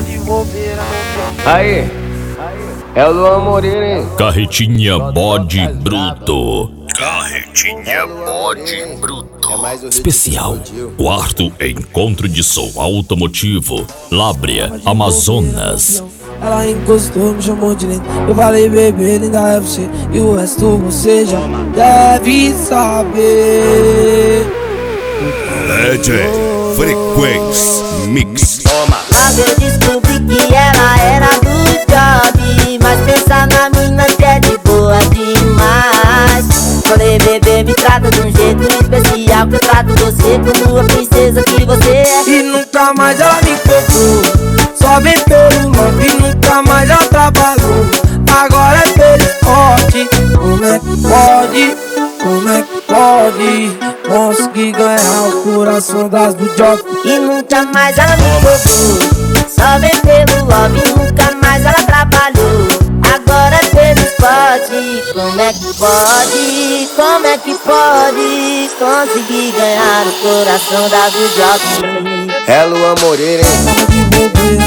Aí, é o Luan Moreira, hein? Carretinha bode bruto. Carretinha bode bruto. Especial quarto encontro de som automotivo Lábrea, Amazonas. Ela encostou, me chamou de lindo. Eu falei, bebê, linda é você. E o resto você já deve saber. DJ Frequência Mix. Logo eu descobri que ela era do job, mas pensa na mina que é de boa demais. Falei, bebê, me trata de um jeito especial, que eu trato você como a princesa que você é. E nunca mais ela me encontrou, só vem pelo nome. E nunca mais ela trabalhou, agora é pelo esporte. Como é que pode, como é que pode conseguir ganhar o coração das do job? E nunca mais ela me encontrou, só vem pelo love. E nunca mais ela trabalhou, agora é pelo esporte. Como é que pode, como é que pode conseguir ganhar o coração da do job? É Luan Moreira, hein?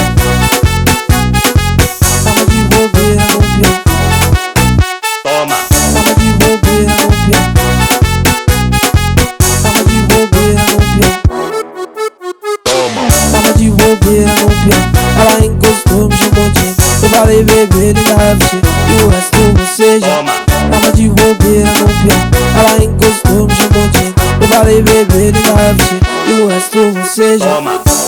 Ela encostou, me chamou de lindo. Eu falei, bebê, linda é você. E o resto você já tava de bobeira no pião. Ela encostou, me chamou de lindo. Eu falei, bebê, linda é você. E o resto você já